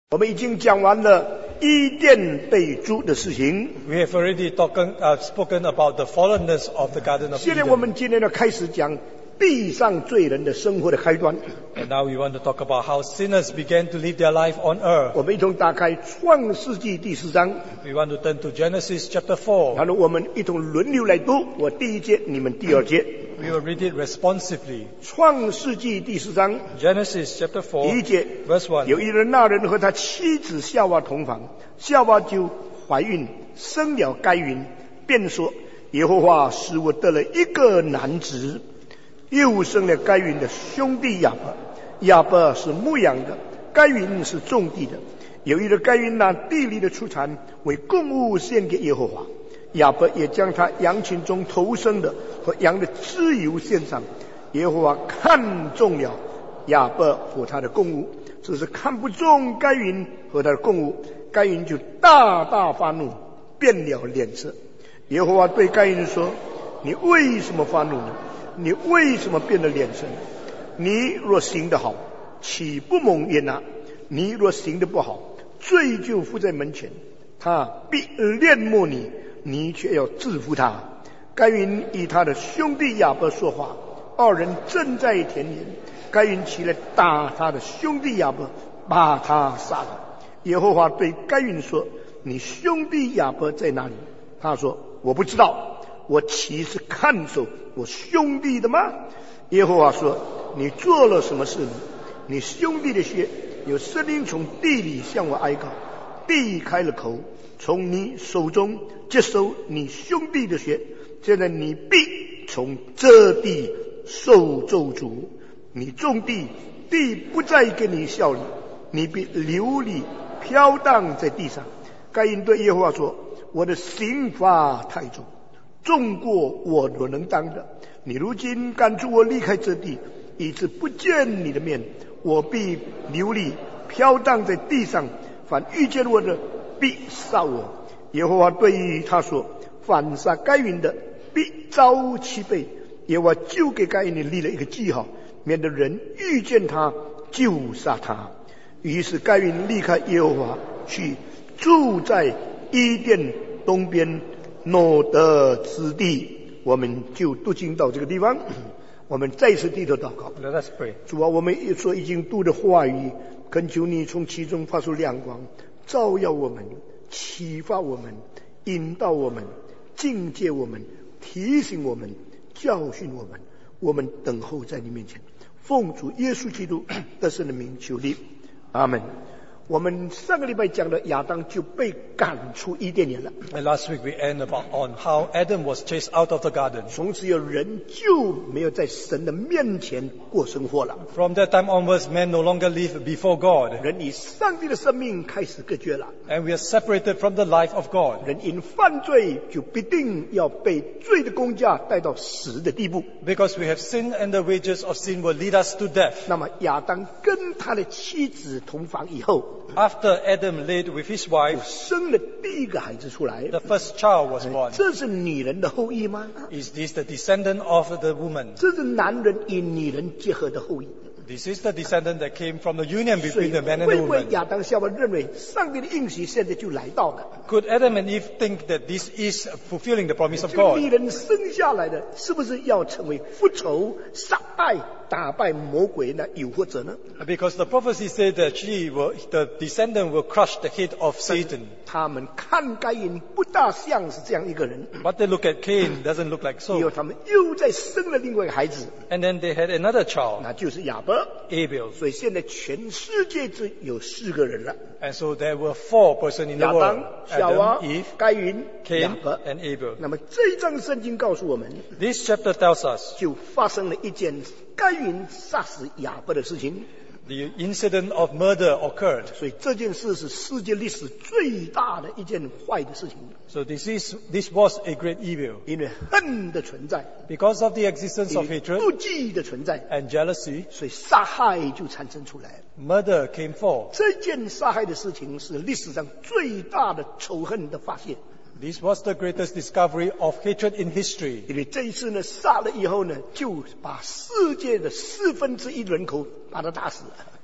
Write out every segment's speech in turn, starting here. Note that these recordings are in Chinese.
我们已经讲完了伊甸被诛的事情。 We have already spoken about the fallenness of the Garden of 现在我 Eden. 们今天要开始讲地上罪人的生活的开端。 And now we want to talk about how sinners began to live their life on earth. 我们一同打开创世纪第4章， We want to turn to Genesis chapter 4. 然后我们一同轮流来读，我第一节，你们第二节。 We will read it responsively. 创世纪第4章 Genesis chapter 第一 4, 节， verse 1. 有一人，那人和他妻子夏娃同房，夏娃就怀孕，生了该隐，便说：耶和华使我得了一个男子。又生了该隐的兄弟亚伯，亚伯是牧羊的，该隐是种地的。有一日，该隐拿地里的出产为供物献给耶和华，亚伯也将他羊群中头生的和羊的脂油献上。耶和华看中了亚伯和他的供物，只是看不中该隐和他的供物，该隐就大大发怒，变了脸色。耶和华对该隐说：你为什么发怒呢？你为什么变了脸色？你若行得好，岂不蒙悦纳？你若行得不好，罪就伏在门前，他必恋慕你，你却要制服他。该隐与他的兄弟亚伯说话，二人正在田野，该隐起来打他的兄弟亚伯，把他杀了。耶和华对该隐说：你兄弟亚伯在哪里？他说：我不知道，我岂是看守我兄弟的吗？耶和华说：你做了什么事呢？你兄弟的血有声音从地里向我哀告，地开了口，从你手中接收你兄弟的血，现在你必从这地受咒诅。你种地，地不再给你效力，你必流离飘荡在地上。该隐对耶和华说：我的刑罚太重，重过我所能当的。你如今赶出我离开这地，以致不见你的面，我必流离飘荡在地上，凡遇见我的必杀我。耶和华对于他说：凡杀该隐的必遭7倍。耶和华就给该隐立了一个记号，免得人遇见他就杀他。于是该隐离开耶和华，去住在伊甸东边诺德之地。我们就读经到这个地方，我们再次低头祷告。 Let us pray. 主啊，我们所已经读的话语，恳求你从其中发出亮光，照耀我们，启发我们，引导我们，警戒我们，提醒我们，教训我们。我们等候在你面前，奉主耶稣基督得胜的名求你，阿门。我们上个礼拜讲的亚当就被赶出伊甸园了， And last week we end on how Adam was chased out of the garden. 从此有人就没有在神的面前过生活了。 From that time onwards, men no longer live before God. 人与上帝的生命开始隔绝了， And we are separated from the life of God. 人因犯罪就必定要被罪的工价带到死的地步。 Because we have sinned and the wages of sin will lead us to death. 那么亚当跟他的妻子同房以后， After Adam laid with his wife, 生了第一个孩子出来。 the first child was born. 这是女人的后裔吗？ Is this the descendant of the woman? 这是男人与女人结合的后裔。 This is the descendant that came from the union 所以 between the man and 会 the 不会 woman. 亚当夏娃认为上帝的应许现在就来到了？ Could Adam and Eve think that this is fulfilling the promise of 这个女 God? 人生下来的是不是要成为复仇、杀败、打败魔鬼的诱惑者呢？ Because the prophecy said that the descendant will crush the head of Satan. 他们看该隐不大像是这样一个人， But they look at Cain, doesn't look like 以后 so. 他们又再生了另外一个孩子， And then they had another child, 那就是亚伯。 Abel. 所以现在全世界只有4个人了： And so there were 4 persons in the 亚 world. 当、夏娃 Adam, Eve, 该隐、亚 Cain, 伯。 and Abel. 那么这一章圣经告诉我们， This chapter tells us 就发生了一件该隐杀死亚伯的事情。 the incident of murder occurred. 所以这件事是世界历史最大的一件坏的事情， So this was a great evil. 因为恨的存在， Because of the existence 因 of 为 hatred 妒忌的存在， and jealousy, 所以杀害就产生出来。 murder came forth. 这件杀害的事情是历史上最大的仇恨的发泄。 This was the greatest discovery of hatred in history. 因为这一次呢，杀了以后呢，就把世界的1/4人口把他打死了。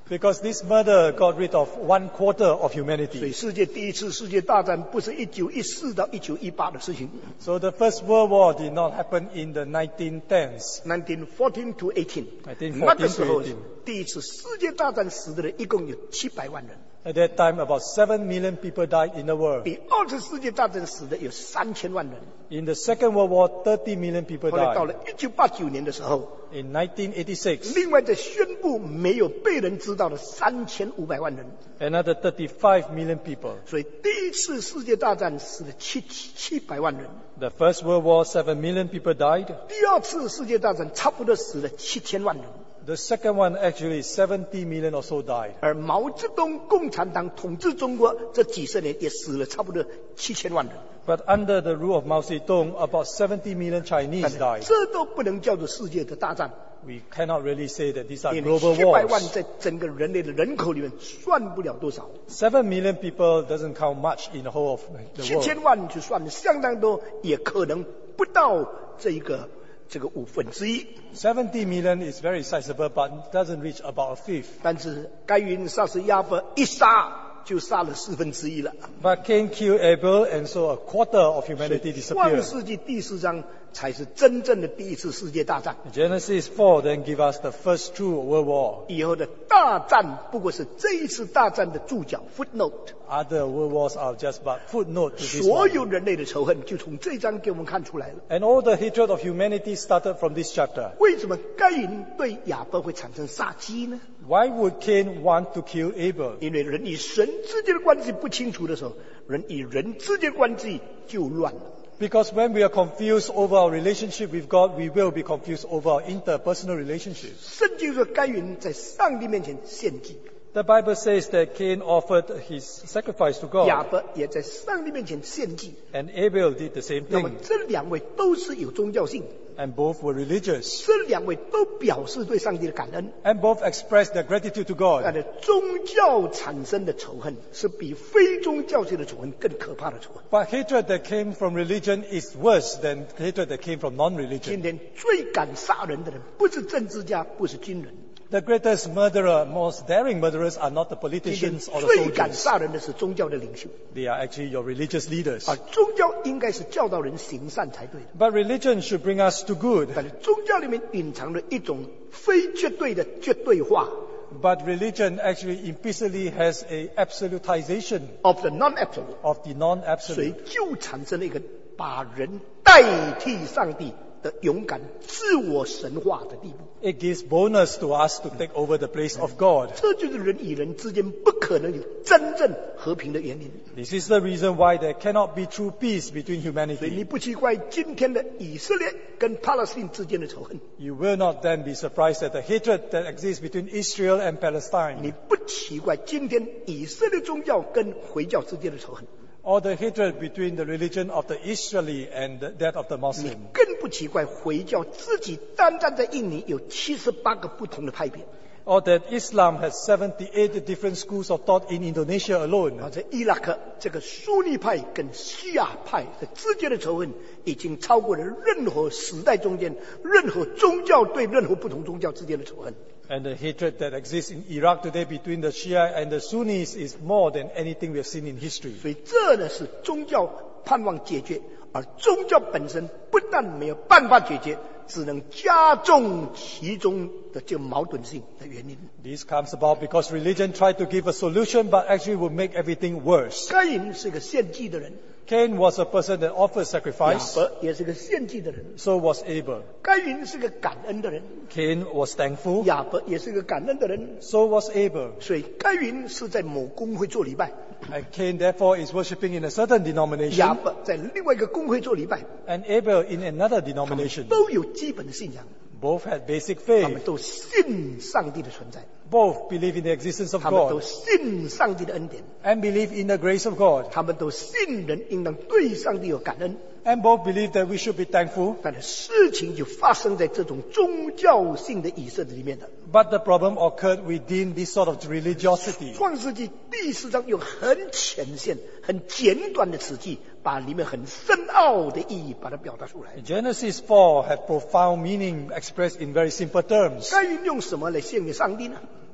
Because this murder got rid of 1/4 of 所以 humanity. 世界第一次世界大战不是1914到1918的事情 So the First World War did not happen in the 1910s. ，1914 to 18， 1914 那个时候 to 18 第一次世界大战死的人一共有700万人， At that time, about 7 million people died in the world. 比二次世界大战死的有3000万人。 In the Second World War, 30 million people 后来到 died. 了1989年的时候， In 1986, 另外再宣布没有被人知道的3500万人。 another 35 million people. 所以第一次世界大战死了700万人， The First World War, 7 million people died. 第二次世界大战差不多死了7000万人。 The second one, actually, 70 million or so died. 而毛泽东共产党统治中国这几十年也死了差不多7000万人， But under the rule of Mao Zedong, about 70 million 但 Chinese 是 died. 这都不能叫做世界的大战， We cannot really say that these are 因为 global 700万 wars. 在整个人类的人口里面算不了多少， 7 million people doesn't count much in the whole of the world. 7000万就算相当多，也可能不到这个1/5。 70 million is very sizable, but doesn't reach about a fifth. 但是该隐杀死亚伯一杀就杀了1/4了。 But Cain killed Abel, and so 1/4 of humanity 创 disappeared. 世纪第4章才是真正的第一次世界大战。 Genesis 4 then give us the first true world war. 以后的大战不过是这一次大战的注脚 footnote。 Other world wars are just but footnote to this 所 one. 有人类的仇恨就从这章给我们看出来了。 And all the hatred of humanity started from this chapter. 为什么该隐对亚伯会产生杀机呢？ Why would Cain want to kill Abel? 因为人与神之间的关系不清楚的时候，人与人之间的关系就乱了。 Because when we are confused over our relationship with God, we will be confused over our interpersonal relationships. 圣经说该隐在上帝面前献祭， The Bible says that Cain offered his sacrifice to 亚 God, 伯也在上帝面前献祭。 and Abel did the same 那么 thing, 这两位都是有宗教性， and both were religious, 这两位都表示对上帝的感恩。 and both expressed their gratitude to 但 God. 是宗教产生的仇恨是比非宗教性的仇恨更可怕的仇恨。 But hatred that came from religion is worse than hatred that came from 今 non-religion. 天最敢杀人的人，不是政治家，不是军人， The greatest murderer, most daring murderers are not the 今天 politicians or the 最敢 soldiers. 杀人的是宗教的领袖。 They are actually your religious leaders. 而宗教应该是教导人行善才对的， But religion should bring us to good. 但是宗教里面隐藏了一种非绝对的绝对化 But religion actually implicitly has a absolutization of the non-absolute， of the 所以 non-absolute. 就产生了一个把人代替上帝的勇敢自我神化的地步。 It gives bonus to us to take over the place of God. 这就是人与人之间不可能有真正和平的原因。 This is the reason why there cannot be true peace between 所以 humanity. 你不奇怪今天的以色列跟巴勒斯坦之间的仇恨， You will not then be surprised at the hatred that exists between Israel and 你 Palestine, 不奇怪今天以色列宗教跟回教之间的仇恨， or the hatred between the religion of the Israeli and that of the 你 Muslim, 更不奇怪回教自己单单在印尼有78个不同的派别， or that Islam has 78 different schools of thought in Indonesia alone. 在伊拉克这个苏尼派跟西亚派的之间的仇恨，已经超过了任何时代中间任何宗教对任何不同宗教之间的仇恨。 And the hatred that exists in Iraq today between the Shia and the Sunnis is more than anything we have seen in history. 所以这呢是宗教盼望解决，而宗教本身不但没有办法解决，只能加重其中的这个矛盾性的原因。 This comes about because religion tried to give a solution but actually would make everything worse. 该隐是个献祭的人， Cain was a person that offered 亚 sacrifice, 伯也是个献祭的人。 so was Abel. 该隐是个感恩的人， Cain was thankful, 亚伯也是个感恩的人。 so was Abel. 所以该隐是在某公会做礼拜， And Cain therefore is worshipping in a certain 亚 denomination 伯在另外一个公会做礼拜， and Abel in another denomination. 都有基本的信仰， Both had basic 他们 faith. 都信上帝的存在， Both believe in the existence of 他们都 God 信上帝的恩典， and believe in the grace of God. 他们都信人应当对上帝有感恩。 And both believe that we should be thankful. 但是事情就发生在这种宗教性的以色列里面的。 But the problem occurred within this sort of religiosity. 创世纪第4章用很浅显、很简短的词句，把里面很深奥的意义把它表达出来。 Genesis 4 have profound meaning expressed in very simple terms. 该运用什么来献给上帝呢？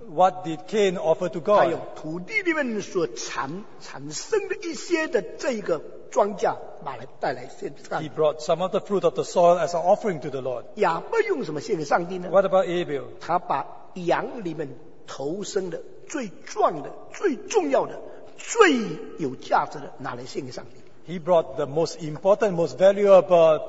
what did Cain offer to 还有 God? 土地里面所产生的一些的这个庄稼，带来献给上 He 帝。 brought some of the fruit of the soil as an offering to the Lord. 亚伯用什么献给上帝呢？ What about Abel? 他把羊里面头生的、最壮的、最重要的、最有价值的拿来献给上帝。 He brought the most important, most valuable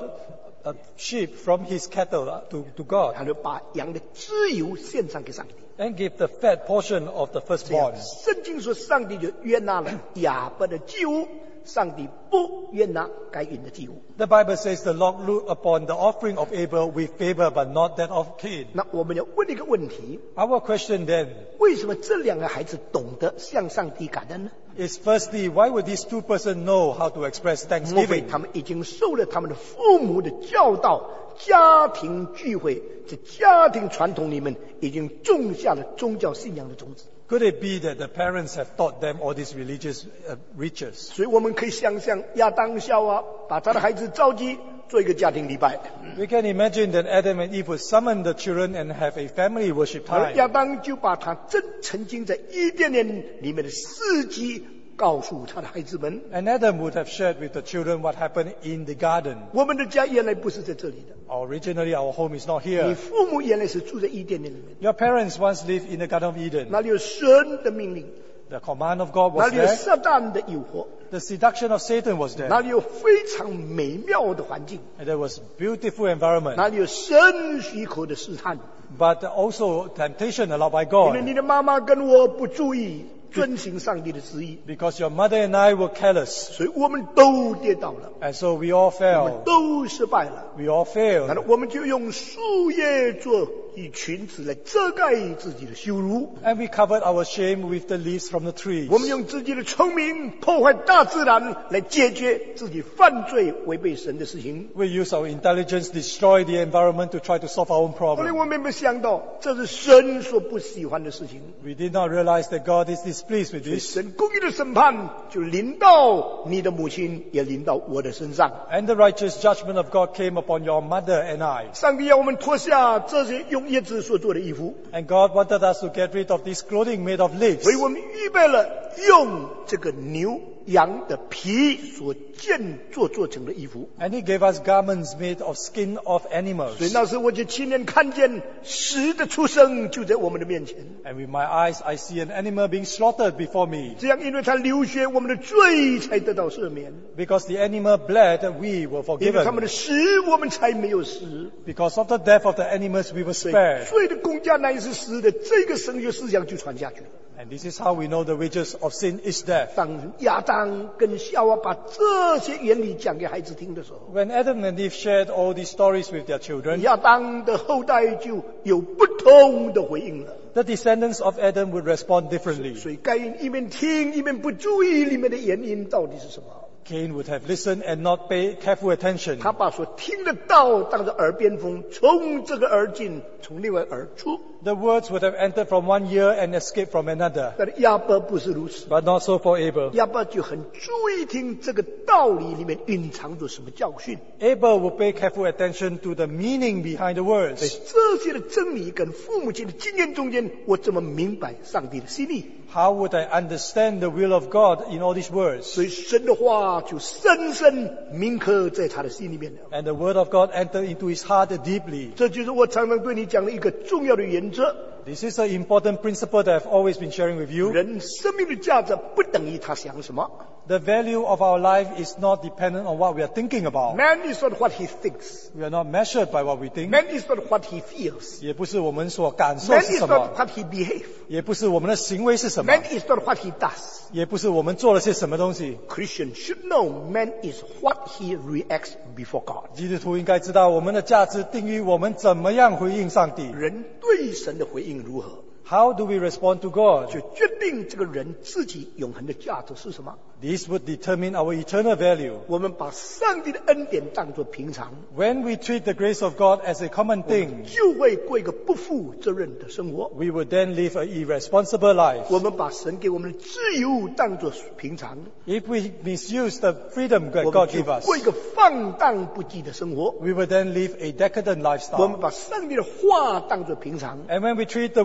sheep from his cattle to God 他就把羊的脂油献上给上帝。 and gave the fat portion of the 这样， firstborn. 圣经说上帝就悦纳了亚伯的祭物，上帝不悦纳该隐的祭物。 The Bible says the Lord looked upon the offering of Abel with favor, but not that of Cain. 那我们要问一个问题： Our question then 为什么这两个孩子懂得向上帝感恩呢？ is firstly, why would these two persons know how to express 莫非 thanksgiving? 他们已经受了他们的父母的教导，家庭聚会在家庭传统里面已经种下了宗教信仰的种子。 Could it be that the parents have taught them all these religious riches? 所以我们可以想象亚当夏娃把他的孩子召集做一个家庭礼拜， We can imagine that Adam and Eve would summon the children and have a family worship 而 time. 亚当就把他曾经在伊甸园里面的事迹告诉他的孩子们。 And Adam would have shared with the children what happened in the garden. 我们的家原来不是在这里的， Originally, our home is not 你 here. 父母原来是住在伊甸园里面， Your parents once lived in the Garden of Eden. 那里有神的命令， The command of God 那 was 里有 there. 撒旦的诱惑， The seduction of Satan was 那 there. 里有非常美妙的环境， And there was beautiful environment. 那里有神许可的试探。 But also temptation allowed by 因为 God. 你的妈妈跟我不注意遵行上帝的旨意， Because your mother and I were careless. 所以我们都跌倒了， And so we all 我们 fell. 都失败了。 We all 然 failed. 后我们就用树叶做一裙子来遮盖自己的羞辱， And we covered our shame with the leaves from the trees. 我们用自己的聪明破坏大自然来解决自己犯罪违背神的事情。 We use our intelligence, destroy the environment to try to solve our own 后来 problem. 我们没想到，这是神所不喜欢的事情。 We did not realize that God is displeased with this. 神公义的审判就临到你的母亲，也临到我的身上。 And the righteous judgment of God came upon your mother and I. 上帝要我们脱下这些用叶子所做的衣服， And God wanted us to get rid of this clothing made of leaves. 为我们预备了用这个牛羊的皮所做成的衣服。 And He gave us garments made of skin of 所以 animals. 那时我就亲眼看见死的出生就在我们的面前。 And with my eyes, I see an animal being slaughtered before me. 这样，因为他流血，我们的罪才得到赦免； Because the animal bled, we were 因为他们 forgiven. 的死，我们才没有死。 Because of the death of the animals, we were 所以 spared. 罪的公价乃是死的，这个神学思想就传下去了。 And this is how we know the wages of sin is death. 当亚当跟夏娃把这些原理讲给孩子听的时候， When Adam and Eve shared all these stories with their children, 亚当的后代就有不同的回应了。 the descendants of Adam would respond differently. 所以该隐一面听一面不注意里面的原因到底是什么。 Cain would have listened and not paid careful attention. 他把所听的道当作耳边风，从这个耳进，从另外耳出。 The words would have entered from one ear and escaped from another. 但是亚伯不是如此， But not so for Abel. 亚伯就很注意听这个道理里面蕴藏着什么教训。 Abel would pay careful attention to the meaning behind the 在 words. 这些的真理跟父母亲的经验中间，我怎么明白上帝的心意？ How would I understand the will of God in all these words? 所以神的话就深深铭刻在他的心里面了。 And the word of God entered into his heart deeply. 这就是我常常对你讲的一个重要的原则： This is an important principle that I've always been sharing with you. 人生命的价值不等于他想什么。 The value of our life is not dependent on what we are thinking about. Man is not what he thinks. We are not measured by what we think. Man is not what he feels. 也不是我们所感受 Man 是 is 什么， not what he behaves. 也不是我们的行为是什么， Man is not what he does. 也不是我们做了些什么东西。 Christian should know man is what he reacts before God. 基督徒应该知道，我们的价值定于我们怎么样回应上帝。 人对神的回应如何， How do we respond to God? 就决定这个人自己永恒的价值是什么。 This would determine our eternal value. 我们把上帝的恩典当作平常， When we treat the grace of God as a common thing, 就会过一个不负责任的生活。 we would then live an irresponsible life. 我们把神给我们的自由当作平常， If we misuse the freedom that 我们 God 就 gives us, 过一个放荡不羁的生活。 we would then live a decadent 我们 lifestyle. 把上帝的话当作平常， And when we treat the word of God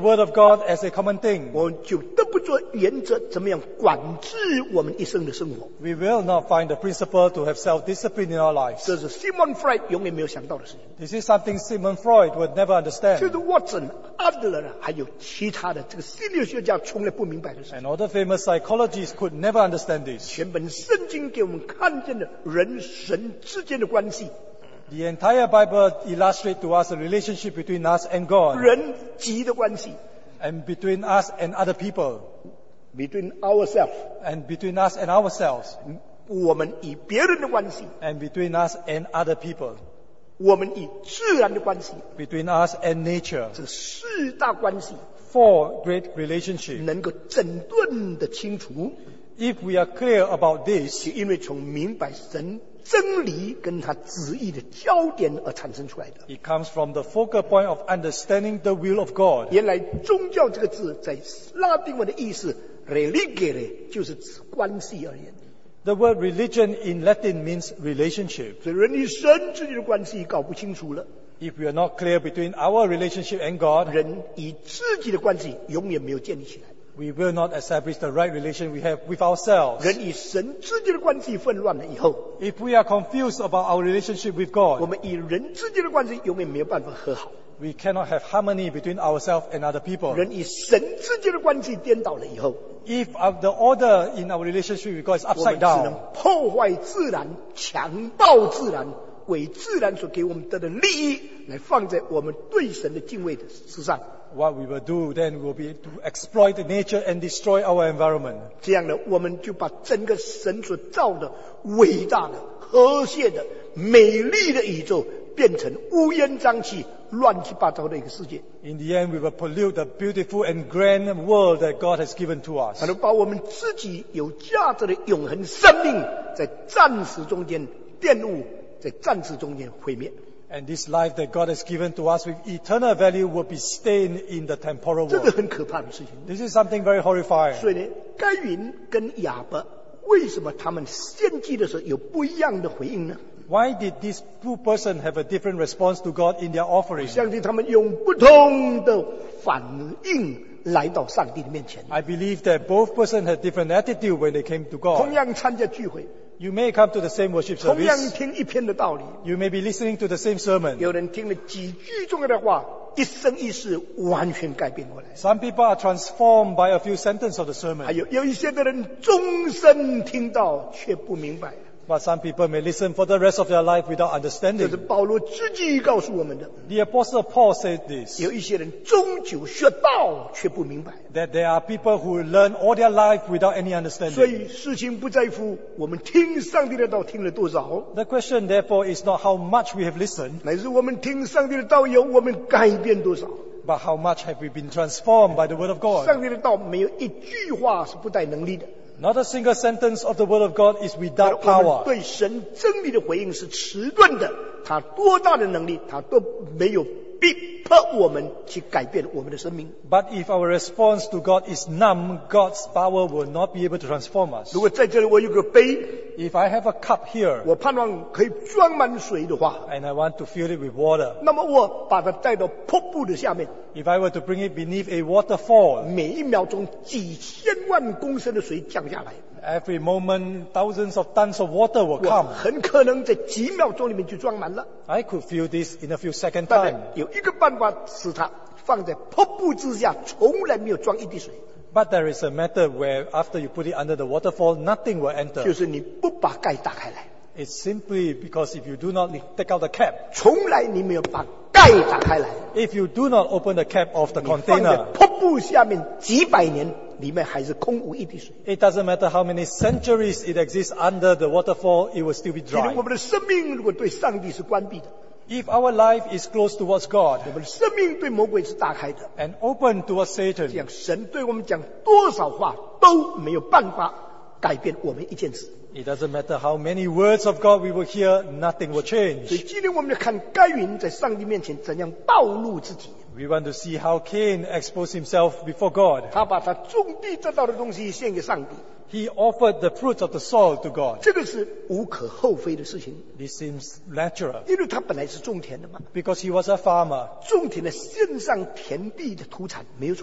God as a common thing, 我们就得不着原则怎么样管制我们一生的生活。 we will not find the principle to have self-discipline in our lives. 这是 Sigmund Freud 永远没有想到的事情。 This is something Sigmund Freud would never 就 understand. 是 Watson、Adler 还有其他的这个心理学家从来不明白的事情。 And other famous psychologists could never understand this. 全本圣经给我们看见了人神之间的关系， The entire Bible illustrates to us the relationship between us and God, 人己的关系 and between us and other people, ，between ourselves， and between us and ourselves, 我们与别人的关系， and between us and other people, 我们与自然的关系， between us and nature. 这四大关系 Four great relationships. 能够整顿的清楚， If we are clear about this, 是因为从明白神真理跟他旨意的焦点而产生出来的。 it comes from the focal point of understanding the will of God. 原来宗教这个字在拉丁文的意思 religere 就是指关系而言， The word religion in Latin means relationship. 所以人与神之间的关系搞不清楚了， If we are not clear between our relationship and God, 人与自己的关系永远没有建立起来， we will not establish the right relation we have with ourselves. 人与神之间的关系混乱了以后， If we are confused about our relationship with 我 God, 们与人之间的关系永远没有办法和好， we cannot have harmony between ourselves and other people. 人与神之间的关系颠倒了以后， If the order in our relationship with God is 我们 upside 只能 down, 破坏自然，强暴自然，为自然所给我们的利益来放在我们对神的敬畏的之上。 what we will do then will be to exploit nature and destroy our environment. 这样呢，我们就把整个神所造的伟大的、和谐的、美丽的宇宙，变成乌烟瘴气、乱七八糟的一个世界， In the end, we will pollute the beautiful and grand world that God has given to us. 才能把我们自己有价值的永恒生命，在暂时中间玷污，在暂时中间毁灭。 And this life that God has given to us with eternal value will be stained in the temporal 这个 world. 很可怕的事情。 This is something very horrifying. 所以呢，该隐跟亚伯为什么他们献祭的时候有不一样的回应呢？ Why did these two persons have a different response to God in their offering? 相信他们用不同的反应来到上帝的面前， I believe that both persons had different attitude when they came to 同 God. 样参加聚会， You may come to the same worship 同样 service. 听一篇的道理。 You may be listening to the same sermon. 有人听了几句重要的话，一生一世完全改变过来。 Some people are transformed by a few sentences of the 还 sermon. 有一些的人终身听到却不明白， But some people may listen for the rest of their life without 这是 understanding. 保罗自己告诉我们的。 The Apostle Paul said this, 有一些人终究学道却不明白， that there are people who learn all their life without any 所 understanding. 以事情不在乎我们听上帝的道听了多少， The question therefore is not how much we have listened, 乃是我们听上帝的道有我们改变多少。 but how much have we been transformed by the Word of God. 上帝的道没有一句话是不带能力的， Not a single sentence of the Word of God is 而 without 我们 power. 对神真理的回应是迟钝的，他多大的能力，他都没有逼迫我们去改变我们的生命。 But if our response to God is numb, God's power will not be able to transform us. 如果在这里我有个杯， If I have a cup here 我盼望可以装满水的话， and I want to fill it with water, 那么我把它带到瀑布的下面， if I were to bring it beneath a waterfall, 每一秒钟几千万公升的水降下来， every moment thousands of tons of water will 我 come. 很可能在几秒钟里面就装满了。 I could fill this in a few seconds 当 time. 然有一个办法使它放在瀑布之下，从来没有装一滴水， But there is a method where after you put it under the waterfall, nothing will 就 enter. 是你不把盖打开来， It's simply because if you do not take out the cap, 从来你没有把盖打开来， if you do not open the cap of the 你放在 container, 瀑布下面几百年，里面还是空无一滴水。 it doesn't matter how many centuries it exists under the waterfall, it will still be 今天 dry. 我们的生命如果对上帝是关闭的， If our life is closed towards God 我们的生命对魔鬼是打开的， and open towards 这 Satan, 样神对我们讲多少话都没有办法改变我们一件事。 it doesn't matter how many words of God we will hear, nothing will 所以 change. 今天我们要看该隐在上帝面前怎样暴露自己， We want to see how Cain exposed himself before God. 他把他种地得到的东西献给上帝， He offered the fruits of the soil to God. 这个是无可厚非的事情， This seems natural 因为他本来是种田的嘛， because he was a farmer. 种田的献上田地的土产没有错。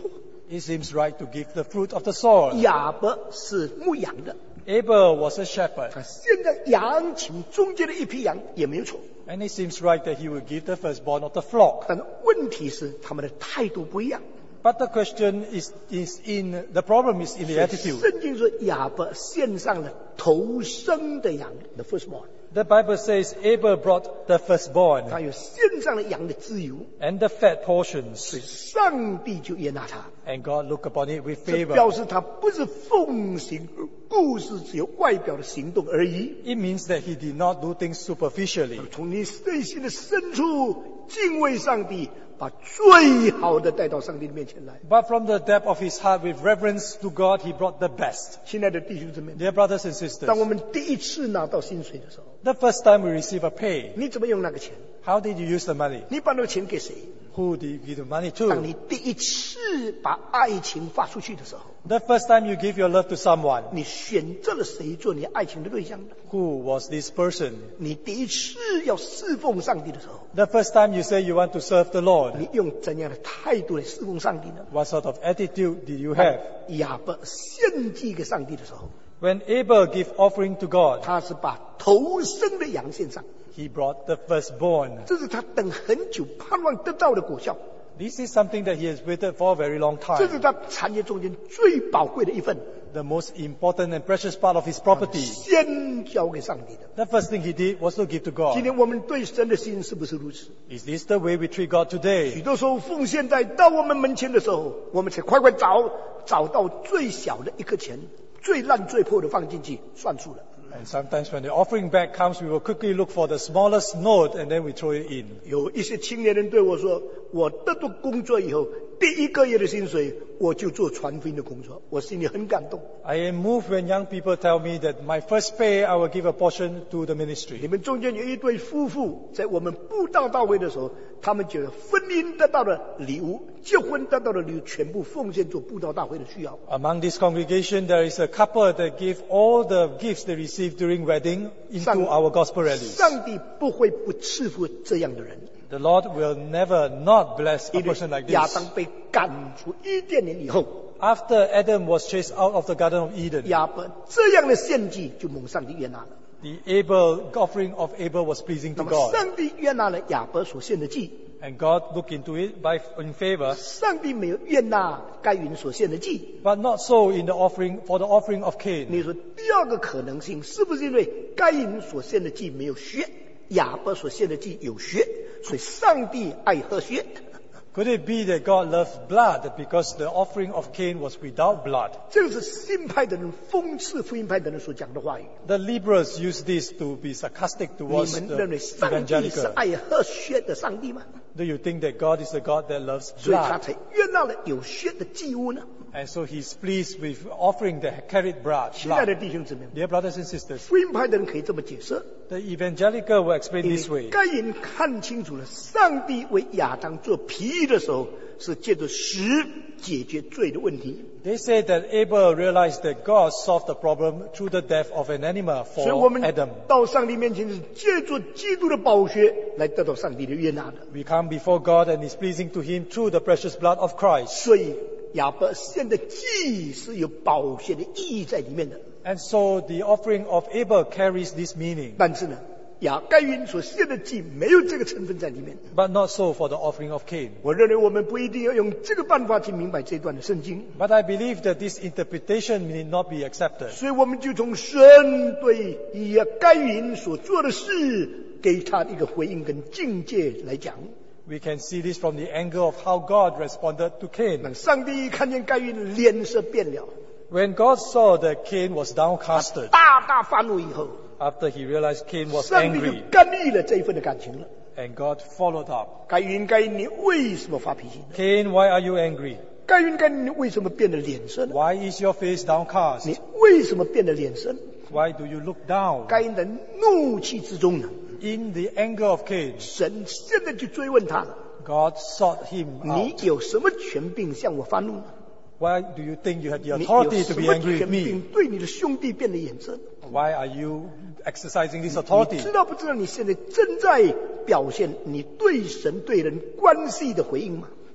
It seems right to give the fruit of the soil. 亚伯是牧羊的， Abel was a shepherd, 他现在羊群中间的一批羊也没有错， and it seems right that he would give the firstborn of the flock. 但是问题是他们的态度不一样。 But the question the problem is in the attitude. 圣经说亚伯献上了头生的羊的 firstborn， The Bible says Abel brought the firstborn 他有献上了羊的自由， and the fat portions, 所以上帝就悦纳他。 and God looked upon it with 这表 favor. 示他不是奉行故事，只有外表的行动而已。 It means that he did not do things superficially. 从你内心的深处敬畏上帝，把最好的带到上帝的面前来。 But from the depth of his heart, with reverence to God, he brought the best. 亲爱的弟兄姊妹， Dear brothers and sisters, 当我们第一次拿到薪水的时候， the first time we receive a pay, 你怎么用那个钱？ how did you use the money? 你把那个钱给谁？ Who did you give the money 当 to? 你第一次把爱情发出去的时候， The first time you give your love to someone, 你选择了谁做你爱情的对象呢？ who was this person? 你第一次要侍奉上帝的时候， The first time you say you want to serve the Lord, 你用怎样的态度来侍奉上帝呢？ what sort of attitude did you have? 亚伯献祭给上帝的时候， When Abel gave offering to God, 他是把头生的羊献上， he brought the firstborn. 这是他等很久盼望得到的果效， This is something that he has waited for a very long 这是 time. 他产业中间最宝贵的一份， The most important and precious part of his property. 先交给上帝的。 The first thing he did was to give to 今 God. 天我们对神的心是不是如此？ Is this the way we treat God 许 today? 多时候奉献在到我们门前的时候，我们才快快找到最小的一颗钱，最烂最破的放进去，算数了。 And sometimes when the offering bag comes, we will quickly look for the smallest note and then we throw it in. 有一些青年人对我说：“我得到工作以后，第一个月的薪水我就做传福音的工作。”我心里很感动。 I am moved when young people tell me that my first pay, I will give a portion to the ministry. 你们中间有一对夫妇，在我们布道大会的时候，他们觉得婚姻得到的礼物、结婚得到的礼物，全部奉献做布道大会的需要。 Among this congregation, there is a couple that give all the gifts they receive during wedding into our gospel rallies. 上帝不会不赐福这样的人。 The Lord will never not bless a 因为 person like 亚 this. 当被赶出伊甸园以后， After Adam was chased out of the Garden of Eden, 亚伯这样的献祭就蒙上帝悦纳了。 the offering of Abel was pleasing 那 to 么 God. 上帝悦纳了亚伯所献的祭， And God looked into it in favor, 上帝没有悦纳该隐所献的祭。 but not so in the for the offering of Cain. 你说第二个可能性是不是因为该隐所献的祭没有血，亚伯所献的祭有血，所以上帝爱喝血？ Could it be that God loves blood because the offering of Cain was without blood? 这个是新派的人讽刺福音派的人所讲的话语。 The liberals use this to be sarcastic 你 towards 们 the 认为上帝是 evangelical. 爱喝血的上帝吗？ Do you think that God is a God that loves 所以他 blood? 才悦纳了有血的祭物呢？ And so he's pleased with offering the carried blood. 亲爱的弟兄姊妹， Dear brothers and sisters, 福音派的人可以这么解释： the evangelical will explain 因 this 为 way. 该隐看清楚了，上帝为亚当做皮衣的时候，是借着石解决罪的问题。 They say that Abel realized that God solved the problem through the death of an animal 所以我 for 们 Adam. 到上帝面前是借助基督的宝血来得到上帝的悦纳的。 We come before God and it's pleasing to Him through the precious blood of Christ. 所以亚伯献的祭是有宝血的意义在里面的。 And so the offering of Abel carries this meaning, 但是呢，该隐所献的祭没有这个成分在里面。 but not so for the offering of Cain. 我认为我们不一定要用这个办法去明白这段的圣经， But I believe that this interpretation need not be accepted. 所以我们就从神对该隐所做的事，给他一个回应跟境界来讲。 We can see this from the angle of how God responded to Cain. 那上帝看见该隐脸色变了， When God saw that Cain was downcasted, 大发怒以后， after he realized Cain was 上帝就 angry, 干预了这一份的感情了。 and God followed up. 该隐，你为什么发脾气呢？ Cain, why are you angry? 该隐，你为什么变得脸色呢？ Why is your face downcast? 你为什么变得脸色呢？ Why do you look down? 该隐的怒气之中呢， In the anger of Cain, 神现在就追问他了： God sought him 你 out. 有什么权柄向我发怒呢？ Why do you think you have the 你有 authority to 什 be 么 angry 权 with 柄 me? 对你的兄弟变了眼色？ Why are you exercising this 你 authority? 知道不知道你现在正在表现你对神对人关系的回应吗？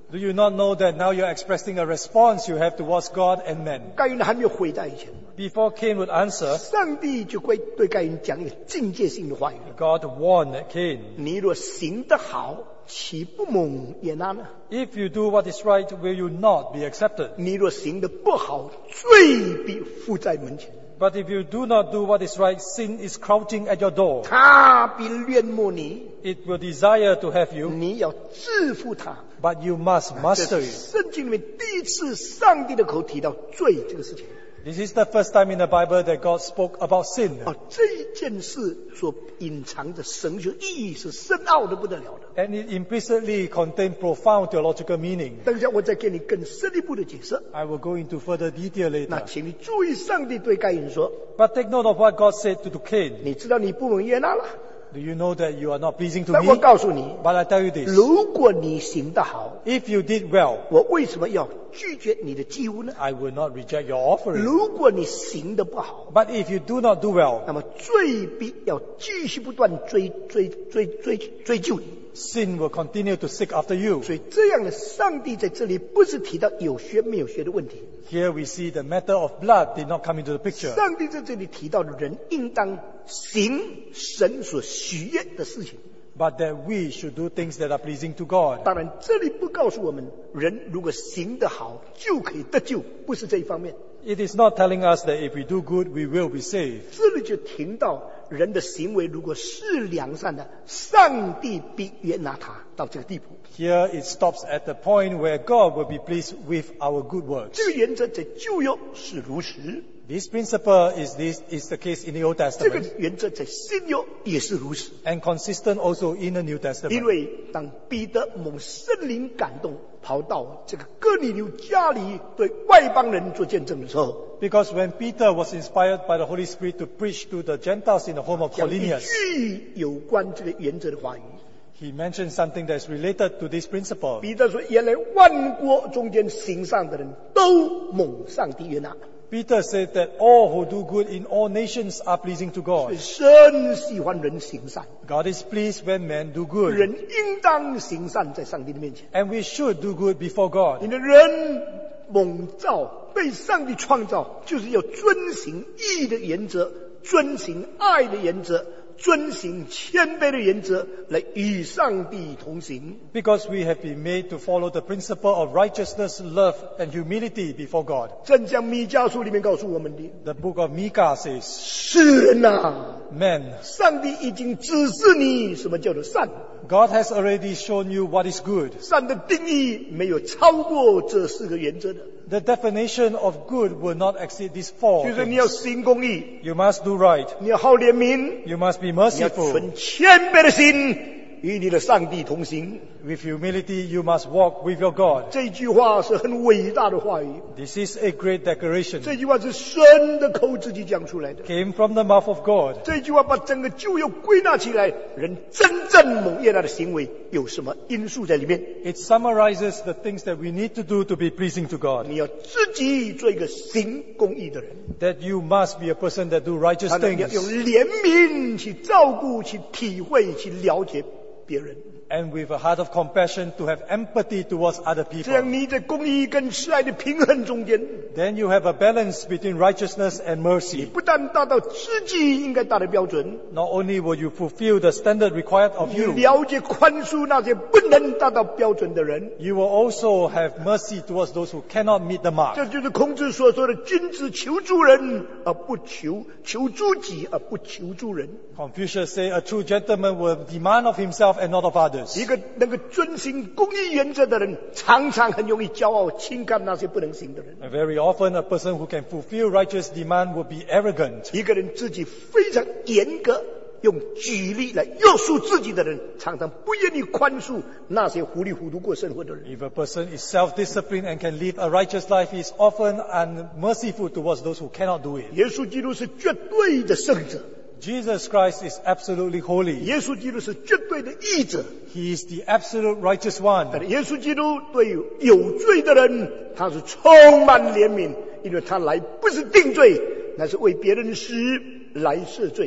Do you not know that now you're expressing a response you have towards God and men? 该隐还没有回答以前， Before Cain would answer, 上帝就会对该隐讲一个境界性的话语： God warned Cain, 你若行得好，岂不蒙悦纳呢？ if you do what is right, will you not be accepted? 你若行得不好，罪必伏在门前， But if you do not do what is right, sin is crouching at your door. 他必恋慕你， It will desire to have you, 你要制服他。 but you must 这 master 是 it. 圣经里面第一次上帝的口提到罪这个事情。 This is the first time in the Bible that God spoke about sin. 这一件事所隐藏的神学意义是深奥的不得了的。 And it implicitly contains profound theological meaning. 等一下我再给你更深一步的解释。 I will go into further detail 那 later. 请你注意，上帝对该隐说 But take note of what God said to Cain. 你知道你不蒙悦纳了， Do you know that you are not pleasing to 那我 me? 告诉你， But I tell you this. 如果你行得好， If you did well, 我为什么要拒绝你的祭物呢？ I will not reject your offering. 如果你行得不好， But if you do not do well, 那么罪必要继续不断追究你。 sin will continue to seek after you. 所以这样的上帝在这里不是提到有血没有血的问题， Here we see the matter of blood did not come into the picture. 上帝在这里提到的人应当行神所喜悦的事情。 But that we should do things that are pleasing to God. 当然，这里不告诉我们人如果行得好就可以得救，不是这一方面。 It is not telling us that if we do good, we will be saved. 这里就听到人的行为如果是良善的，上帝必悦纳他到这个地步。 Here it stops at the point where God will be pleased with our good works. 这个原则在旧约是如此， This principle is the case in the Old 这个 Testament 原则在新约也是如此。 and consistent also in the New 因 Testament. 为当彼得蒙圣灵感动，跑到这个哥尼流家里对外邦人做见证的时候， Because when Peter was inspired by the Holy Spirit to preach to the Gentiles in the home of 讲一 Cornelius, 句有关这个原则的话语。 he mentioned something that is related to this principle. 彼得说：“原来万国中间行善的人都蒙上帝悦纳， Peter said that all who do good in all nations are pleasing to 所以 God. 神喜欢人行善， God is pleased when men do good. 人应当行善在上帝的面前。 And we should do good before God. 因为人蒙造被上帝创造，就是要遵行义的原则，遵行爱的原则，遵行谦卑的原则，来与上帝同行。 Because we have been made to follow the principle of righteousness, love, and humility before God. 正像弥迦书里面告诉我们的， The book of Micah says, 世人呐， Men, 上帝已经指示你什么叫做善。 God has already shown you what is good. 善的定义没有超过这四个原则的， The definition of good will not exceed these four 就是你要 things. 行公义， You must do right. 你要好怜悯， You must be 你要 merciful. 存谦卑的心，与你的上帝同行。 With humility, you must walk with your God. 这句话是很伟大的话语， This is a great declaration. 这句话是神的口自己讲出来的。 Came from the mouth of God. 这句话把整个旧约归纳起来，人真正蒙悦纳的行为有什么因素在里面？ It summarizes the things that we need to do to be pleasing to God. 你要自己做一个行公义的人， That you must be a person that do righteous 你要用 things. 怜悯去照顾、去体会、去了解别人。 And with a heart of compassion to have empathy towards other 这样 people. 你在公义跟慈爱的平衡中间， Then you have a balance between righteousness and 你 mercy. 不但达到自己应该达的标准， Not only will you fulfill the standard required of 你 you, 了解宽恕那些不能达到标准的人。 you will also have mercy towards those who cannot meet the mark. 这就是孔子所说的“君子求诸人而不求诸己而不求诸人”。 Confucius said a true gentleman will demand of himself and not of others. 一个能够遵行公义原则的人，常常很容易骄傲轻看那些不能行的人。 And very often a person who can fulfill righteous demand will be arrogant. 一个人自己非常严格，用举例来约束自己的人，常常不愿意宽恕那些糊里糊涂过生活的人。 If a person is self-disciplined and can live a righteous life, he is often unmerciful towards those who cannot do it. 耶稣基督是绝对的圣者， Jesus Christ is absolutely holy. 耶稣基督是绝对的义者， He is the absolute righteous 但 one. 耶稣基督对有罪的人，他是充满怜悯，因为他来不是定罪，乃是为别人死来赦罪。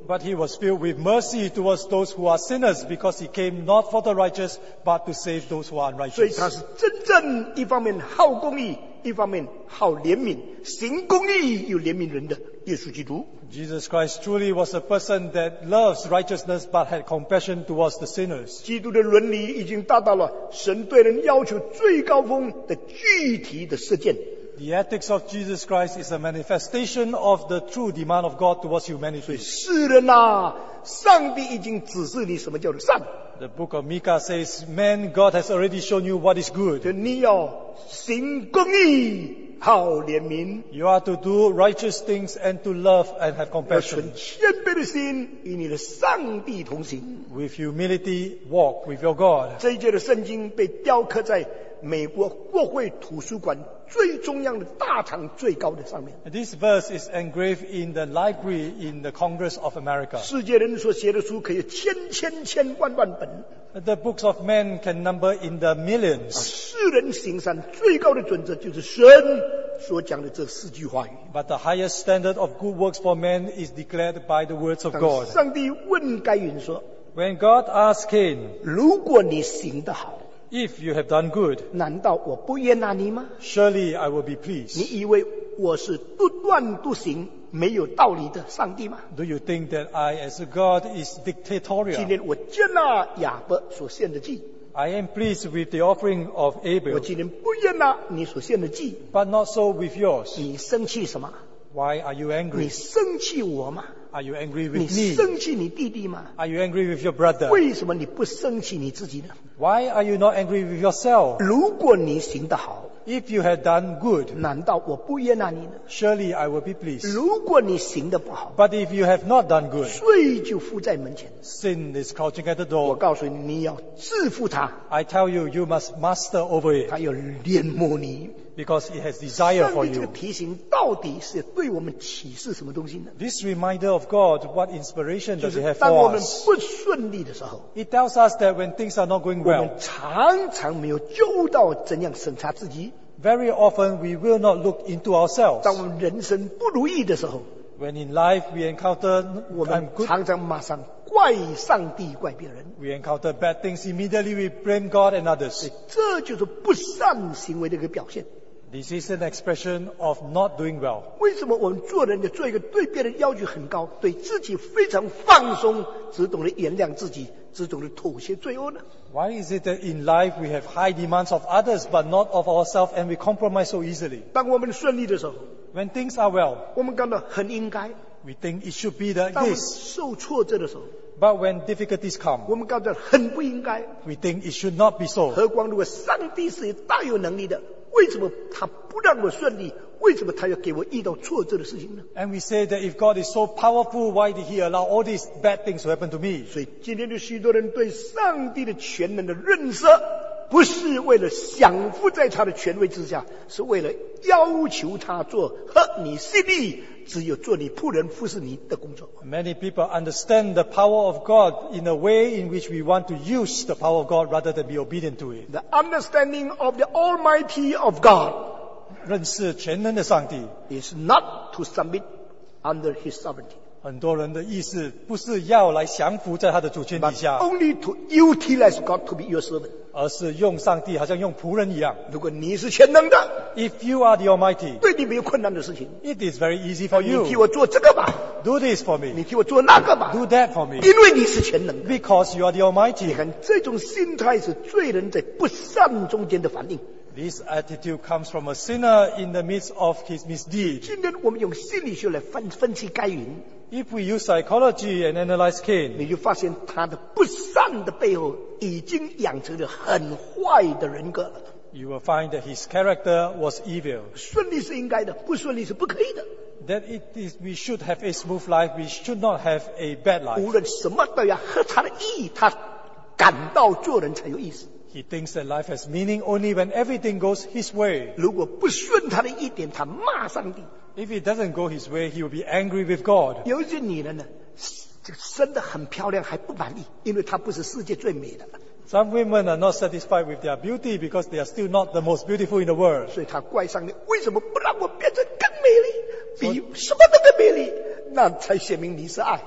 But he was filled with mercy towards those who are sinners, because he came not for the righteous, but to save those who are 所以 unrighteous. 他是真正一方面好公义，一方面好怜悯，行公义又怜悯人的耶稣基督。 Jesus Christ truly was a person that loves righteousness but had compassion towards the sinners. 基督的伦理已经达到了神对人要求最高峰的具体的实践。 The ethics of Jesus Christ is a manifestation of the true demand of God towards 所以 humanity. 世人啊，上帝已经指示你什么叫做善， The book of Micah says, Man, God has already shown you what is good. 就你要行公义，好怜悯， You are to do righteous things and to love and have 要 compassion. 存谦卑的心，与你的上帝同行。 With humility, walk with your God. 这一节的圣经被雕刻在美国国会图书馆最中央的大堂最高的上面。 This verse is engraved in the library in the Congress of America. 世界人所写的书可以千万本。 The books of men can number in the millions. 世人行善最高的准则就是神所讲的这4句话语。 But the highest standard of good works for men is declared by the words of 当 God. 上帝问该隐说： When God asked Cain, 如果你行得好， If you have done good, 难道我不悦纳你吗？ surely I will be pleased. 你以为我是独断独行、没有道理的上帝吗？ Do you think that I, as a God, is 今 dictatorial? 天我接纳亚伯所献的祭， I am pleased with the offering of 我 Abel, 今天不悦纳你所献的祭， but not so with yours. 你生气什么？ Why are you 你 angry? 生气我吗？ Are you angry 你 with me? 生气你弟弟吗？ Are you angry with your brother? 为什么你不生气你自己呢？ Why are you not angry with yourself? 如果你行得好， If you had done good, 难道我不悦纳你呢？ surely I will be pleased. 如果你行得不好， But if you have not done good, 罪就伏在门前。 sin is crouching at the 我 door. 告诉你，你要制服他， I tell you, you must master over 他 it, 要恋慕你。 because it has desire 上 for 帝这个 you. 提醒到底是对我们启示什么东西呢？ This reminder of God, what inspiration 就 does 是 it have 当我 for 们 us? 不顺利的时候， It tells us that when things are not going 我 well, 们常常没有揪到怎样审查自己。 very often we will not look into ourselves. 当我们人生不如意的时候， When in life we encounter 我们 good, 常常马上怪上帝、怪别人。 we encounter bad things, immediately we blame God and others. 这就是不善行为的一个表现。 This is an expression of not doing well. 为什么我们做人要做一个对别人要求很高，对自己非常放松，只懂得原谅自己，只懂得妥协罪恶呢？ Why is it that in life we have high demands of others but not of ourselves, and we compromise so easily? 当我们顺利的时候， When things are well, 我们感到很应该； we think it should be like 当我们 this. 受挫折的时候， But when difficulties come, 我们感到很不应该。 we think it should not be so. 何况如果上帝是大有能力的，为什么他不让我顺利？为什么他要给我遇到挫折的事情呢？ And we say that if God is so powerful, why did He allow all these bad things to happen to me? 所以今天的许多人对上帝的全能的认识，不是为了降服在他的权威之下，是为了要求他做合你心意，只有做你仆人服侍你的工作。 Many people understand the power of God in a way in which we want to use the power of God rather than be obedient to it. The understanding of the Almighty of God 认识全能的上帝， is not to submit under His sovereignty, 很多人的意思不是要来降服在他的主权底 but 下， only to utilize God to be your servant. 而是用上帝好像用仆人一样。 如果你是全能的， If you are the Almighty, 对你没有困难的事情， it is very easy for 你替 you. 我做这个吧， Do this for 你 me. 替我做那个吧， Do that for me. 因为你是全能的。 Because you are the 你 Almighty. 看，这种心态是罪人在不善中间的反应。 This attitude comes from a sinner in the midst of his misdeed. 今天我们用心理学来分析该隐， If we use psychology and analyze Cain, 你就发现他的不善的背后已经养成了很坏的人格了。 you will find that his character was evil. 顺利是应该的，不顺利是不可以的。 That it is, we should have a smooth life, we should not have a bad 无 life. 论什么都要合他的意，他感到做人才有意思。 He thinks that life has meaning only when everything goes his way. 如果不顺他的一点，他骂上帝。 If it doesn't go his way, he will be angry with God. 有一些女人呢，这个生得很漂亮还不满意，因为她不是世界最美的， Some women are not satisfied with their beauty because they are still not the most beautiful in the world. 所以她怪上帝，为什么不让我变成更美丽，比什么都更美丽？那才显明你是爱。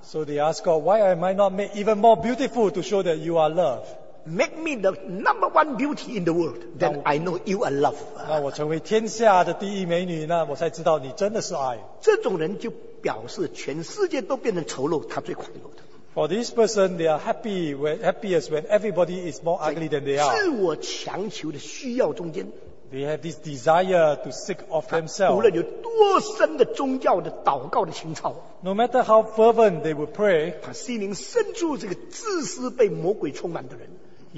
So they ask God, why am I not made even more beautiful to show that you are love? Make me the number one beauty in the world, then I know you are love. 那我成为天下的第一美女，那我才知道你真的是爱。 这种人就表示全世界都变成丑陋，他最快乐的。 For this person, they are happiest when everybody is more ugly than they 自 are. 我强求的需要中间， They have this desire to seek of 无 themselves. 论有多深的宗教的祷告的情操， No matter how fervent they would pray, 他心灵深处这个自私被魔鬼充满的人，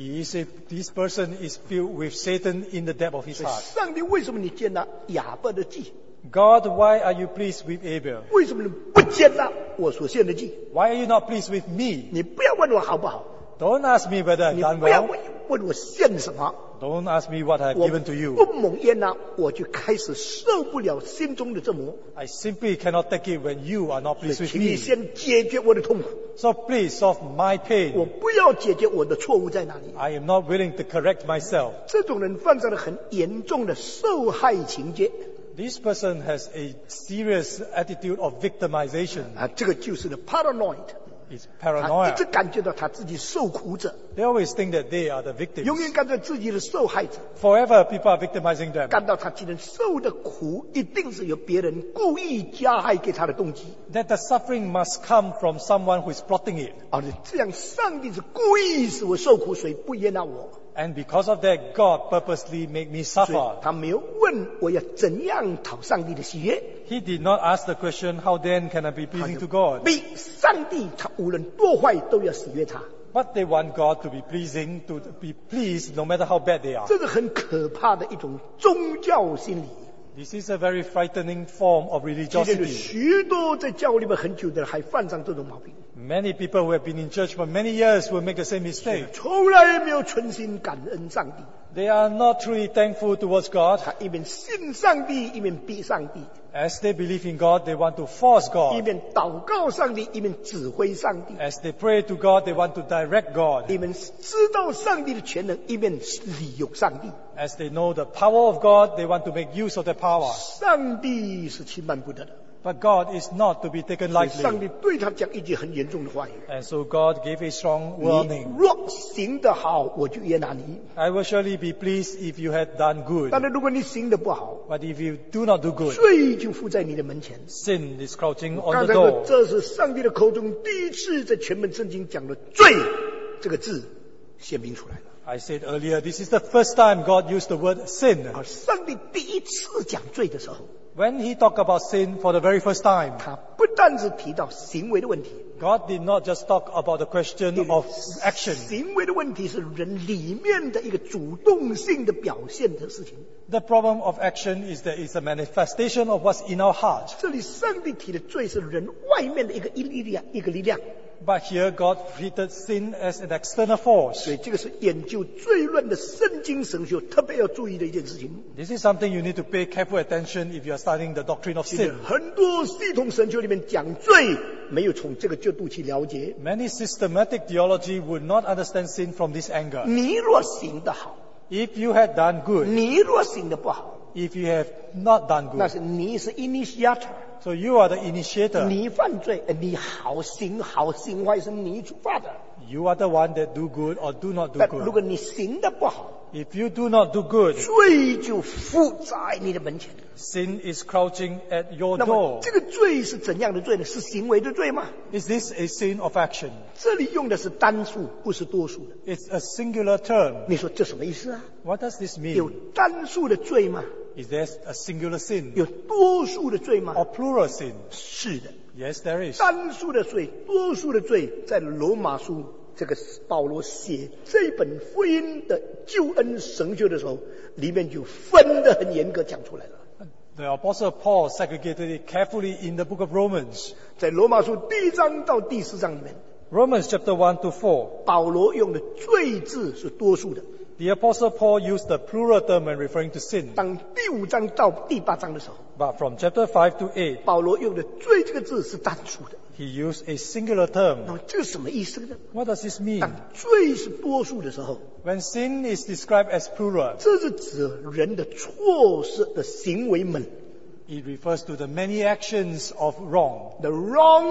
this person is filled with Satan in the depth of his 所以 heart. 上帝为什么你接纳亚伯的祭？ God, why are you pleased with Abel? 为什么你不接纳我所献的祭？ Why are you not pleased with me? 你不要问我好不好， Don't ask me whether I've 你 done 不要 well. 问我献什么。 Don't ask me what I've 我 given to 不 you. 蒙悦纳，我就开始受不了心中的折磨。 I simply cannot take it when you are not pleased with 请你 me. 先解决我的痛苦， So please solve my 我 pain. 不要解决我的错误在哪里。 I am not willing to correct myself. 这种人犯上了很严重的受害情节 This person has a serious attitude of victimization. 啊，这个就是的 paranoid， It's 他 paranoia. 一直感觉到他自己受苦者， They always think that they are the 永 victims. 远感觉自己的受害者， Forever people are victimizing them. 感到他今天受的苦一定是由别人故意加害给他的动机， That the suffering must come from someone who is plotting it. 而且这样上帝是故意使我受苦，所以不悦纳我， And because of that, God purposely made me 所以 suffer. 他没有问我要怎样讨上帝的喜悦。 He did not ask the question, how then can I be pleasing to God? 比上帝他无论多坏都要喜悦他， But they want God to be pleasing, to be pleased no matter how bad they are. 这是很可怕的一种宗教心理。 This is a very frightening form of 今天有 religiosity. 许多在教会里面很久的人还犯上这种毛病， Many people who have been in church for many years will make the same mistake. 从来没有存心感恩上帝， They are not truly thankful towards God. 他一面信上帝，一面逼上帝， As they believe in God, they want to force 一 God. 面祷告上帝，一面指挥上帝， As they pray to God, they want to direct God. 一面知道上帝的全能，一面利用上帝。 As they know the power of God, they want to make use of their power. 上帝是轻慢不得的， But God is not to be taken 所以上 lightly. 帝对他讲一句很严重的话语： And so God gave a strong 你 warning. 若行得好，我就悦纳你； I will surely be pleased if you had done good. 但是如果你行得不好， But if you do not do good, 罪就伏在你的门前。 sin is crouching 刚 on 才 the 说， door. 这是上帝的口中第一次在全本圣经讲的“罪”这个字显明出来了。 I said earlier, this is the first time God used the word sin. 而上帝第一次讲罪的时候， When he talked about sin for the very first time, 他不但是提到行为的问题， God did not just talk about the question of action. 行为的问题是人里面的一个主动性的表现的事情。 The problem of action is that it's a manifestation of what's in our heart. 这里上帝提的罪是人外面的一个力量， But here God treated sin as an external force. 所以这个是研究罪论的圣经神学特别要注意的一件事情。 This is something you need to pay careful attention if you are studying the doctrine of 今天 sin. 很多系统神学里面讲罪，没有从这个角度去了解。 Many systematic theology would not understand sin from this angle. 你若行得好， If you had done good, 你若行得不好， if you have not done 那 good, 是你是 initiator， so you are the initiator. 你犯罪，你好行坏是你触发的。 You are the one that do good or do not do 但如果 good. 你行得不好， If you do not do good, 罪就伏在你的门前。 sin is crouching at your 那么 door. 这个罪是怎样的罪呢？是行为的罪吗？ Is this a sin of action? 这里用的是单数，不是多数的。 It's a singular term. 你说这什么意思啊？ What does this 有 mean? 单数的罪吗？ Is there a singular sin 有多数的罪吗？ or plural sin? 是的， Yes, there is. 单数的罪、多数的罪，在罗马书这个保罗写这本福音的救恩神学的时候，里面就分得很严格讲出来了。 The Apostle Paul segregated it carefully in the book of Romans. 在罗马书第1章到第4章里面， Romans chapter 1 to 4. 保罗用的罪字是多数的。 The Apostle Paul used the plural term when referring to sin. 当第5章到第8章的时候， But from chapter 5 to 8, 保罗用的罪这个字是单数的。 he used a singular 那 term. 么这个什么意思呢？ What does this mean? 当罪是多数的时候， When sin is described as plural, 这是指人的错失的行为们 it refers to the many actions of wrong. ，the wrong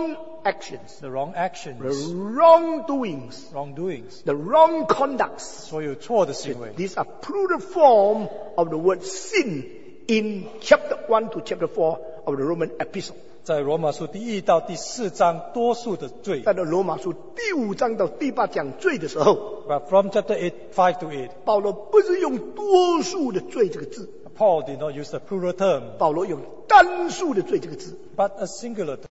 actions, the wrong the actions, wrongdoings, wrongdoings, the wrong conducts. 所有错的行为。 These are plural form of the word sin in chapter 1 to chapter 4 of the Roman epistle. 在罗马书第1到第4章，多数的罪。 在罗马书第5章到第8讲罪的时候， But from chapter 5 to 8, 保罗不是用多数的罪这个字， Paul did not use the plural term, 保罗用单数的罪这个字。 but a singular term.